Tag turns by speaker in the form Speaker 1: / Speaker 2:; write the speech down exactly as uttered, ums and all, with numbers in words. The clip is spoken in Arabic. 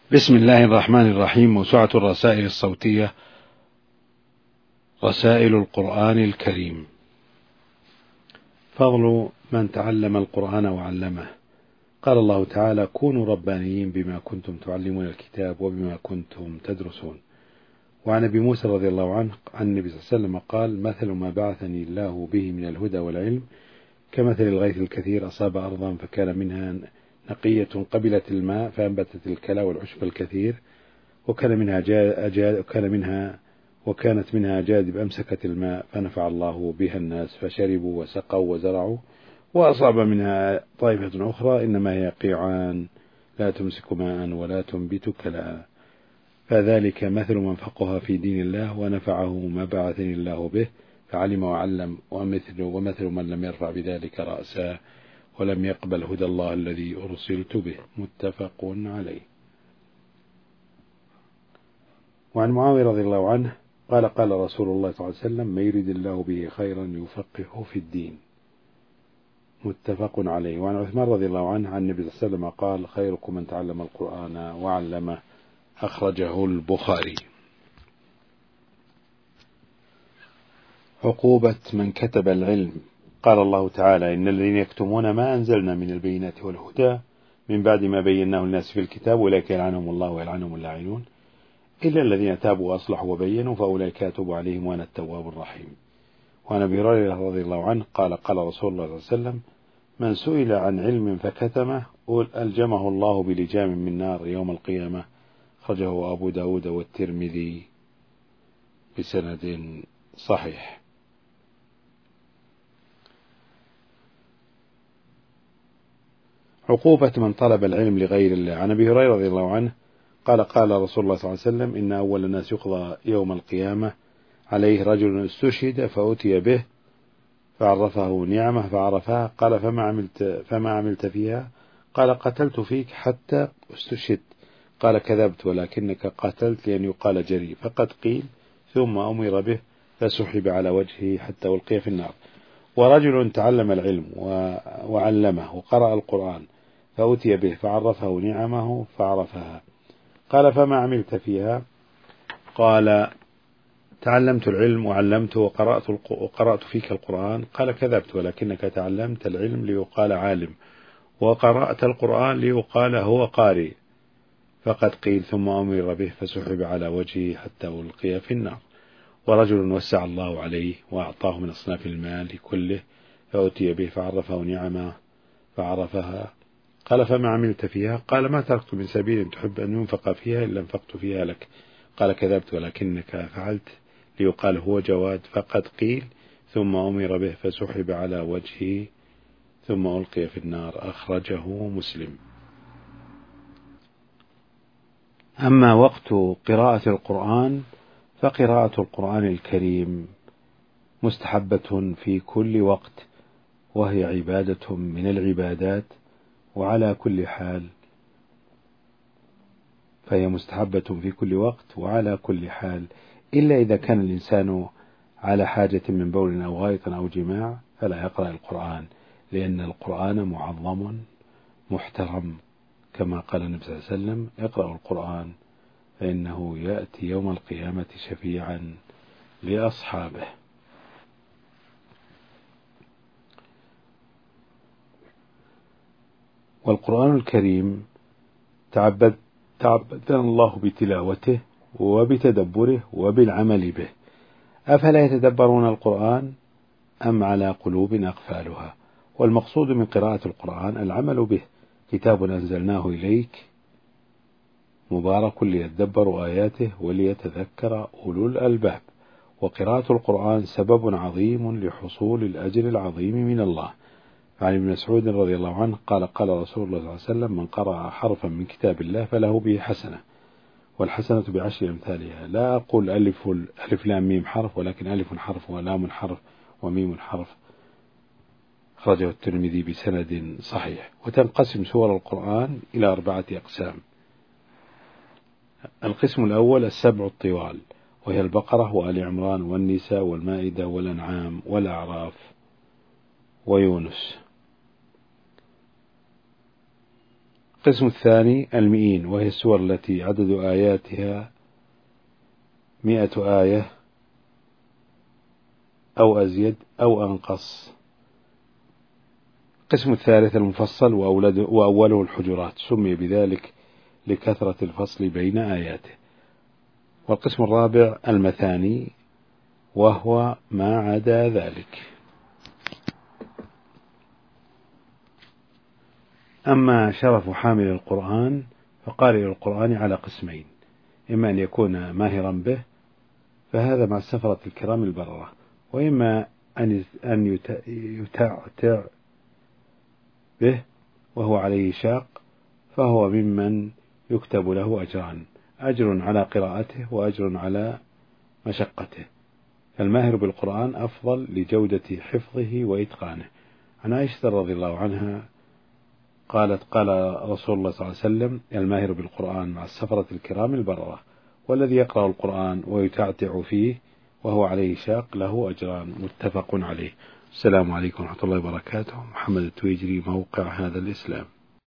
Speaker 1: بسم الله الرحمن الرحيم. موسوعة الرسائل الصوتية، رسائل القرآن الكريم. فضل من تعلم القرآن وعلمه. قال الله تعالى: كونوا ربانيين بما كنتم تعلمون الكتاب وبما كنتم تدرسون. وعن أبي موسى رضي الله عنه عن النبي صلى الله عليه وسلم قال: مثل ما بعثني الله به من الهدى والعلم كمثل الغيث الكثير أصاب أرضا فكان منها نقية قبلت الماء فأنبتت الكلى والعشب الكثير، وكان منها جاد وكان منها وكانت منها جادب أمسكت الماء فنفع الله بها الناس فشربوا وسقوا وزرعوا، وأصاب منها طائفة أخرى إنما هي قيعان لا تمسك ماء ولا تنبت كلى. فذلك مثل من فقه في دين الله ونفعه ما بعثني الله به فعلم وعلم، ومثل ومثل من لم يرفع بذلك رأسا ولم يقبل هدى الله الذي أرسلت به. متفق عليه. وعن معاوية رضي الله عنه قال: قال رسول الله صلى الله عليه وسلم: ما يريد الله به خيرا يفقهه في الدين. متفق عليه. وعن عثمان رضي الله عنه عن النبي صلى الله عليه وسلم قال: خيركم من تعلم القرآن وعلمه. أخرجه البخاري. عقوبة من كتب العلم. قال الله تعالى: إن الذين يكتمون ما أنزلنا من البينات والهدى من بعد ما بيناه الناس في الكتاب أولئك يلعنهم الله ويلعنهم اللاعنون إلا الذين تابوا وأصلحوا وبينوا فأولئك أتوب عليهم وأنا التواب الرحيم. وعن أبي هريرة رضي الله عنه قال: قال رسول الله صلى الله عليه وسلم: من سئل عن علم فكتمه ألجمه الله بلجام من نار يوم القيامة. أخرجه أبو داود والترمذي بسند صحيح. عقوبة من طلب العلم لغير الله. عن أبي هريرة رضي الله عنه قال: قال رسول الله صلى الله عليه وسلم: إن أول الناس يقضى يوم القيامة عليه رجل استشهد فأتي به فعرفه نعمة فعرفها، قال: فما عملت, فما عملت فيها؟ قال: قتلت فيك حتى استشهدت. قال: كذبت ولكنك قتلت لأن يقال جري. فقد قيل ثم أمر به فسحب على وجهه حتى ألقي في النار. ورجل تعلم العلم وعلمه وقرأ القرآن فأتي به فعرفه نعمه فعرفها، قال: فما عملت فيها؟ قال: تعلمت العلم وعلمته وقرأت, وقرأت فيك القرآن. قال: كذبت ولكنك تعلمت العلم ليقال عالم وقرأت القرآن ليقال هو قارئ. فقد قيل ثم أمر به فسحب على وجهه حتى ألقي في النار. ورجل وسع الله عليه وأعطاه من أصناف المال كله فأتي به فعرفه نعمه فعرفها، قال: فما عملت فيها؟ قال: ما تركت من سبيل تحب أن ينفق فيها إلا انفقت فيها لك. قال: كذبت ولكنك فعلت ليقال هو جواد. فقد قيل ثم أمر به فسحب على وجهه ثم ألقي في النار. أخرجه مسلم. أما وقت قراءة القرآن فقراءة القرآن الكريم مستحبة في كل وقت، وهي عبادة من العبادات، وعلى كل حال فهي مستحبة في كل وقت وعلى كل حال، إلا إذا كان الإنسان على حاجة من بول أو غائط أو جماع فلا يقرأ القرآن، لأن القرآن معظم محترم، كما قال النبي صلى الله عليه وسلم: اقرأوا القرآن فإنه يأتي يوم القيامة شفيعا لأصحابه. والقرآن الكريم تعبد تعبدنا الله بتلاوته وبتدبره وبالعمل به، أفلا يتدبرون القرآن أم على قلوب أقفالها؟ والمقصود من قراءة القرآن العمل به. كتاب أنزلناه إليك مبارك ليتدبروا آياته وليتذكر أولو الألباب. وقراءة القرآن سبب عظيم لحصول الأجر العظيم من الله. عن ابن مسعود رضي الله عنه قال: قال رسول الله صلى الله عليه وسلم: من قرأ حرفا من كتاب الله فله به حسنة، والحسنة بعشر أمثالها. لا أقول ألف, ألف لام ميم حرف، ولكن ألف حرف ولام حرف وميم حرف. أخرجه الترمذي بسند صحيح. وتنقسم سور القرآن إلى أربعة أقسام. القسم الأول السبع الطوال، وهي البقرة وآل عمران والنساء والمائدة والأنعام والأعراف ويونس. القسم الثاني المئين، وهي السور التي عدد آياتها مئة آية أو أزيد أو أنقص. القسم الثالث المفصل، وأوله الحجرات، سمي بذلك لكثرة الفصل بين آياته. والقسم الرابع المثاني، وهو ما عدا ذلك. أما شرف حامل القرآن فقارئ القرآن على قسمين: إما أن يكون ماهرا به فهذا مع السفرة الكرام البررة، وإما أن يتعتع به وهو عليه شاق فهو ممن يكتب له أجران: أجر على قراءته وأجر على مشقته. فالماهر بالقرآن أفضل لجودة حفظه وإتقانه. عن عائشة رضي الله عنها قالت: قال رسول الله صلى الله عليه وسلم: الماهر بالقرآن مع السفرة الكرام البررة، والذي يقرأ القرآن ويتعتع فيه وهو عليه شاق له أجران. متفق عليه. السلام عليكم ورحمة الله وبركاته. محمد التويجري، موقع هذا الإسلام.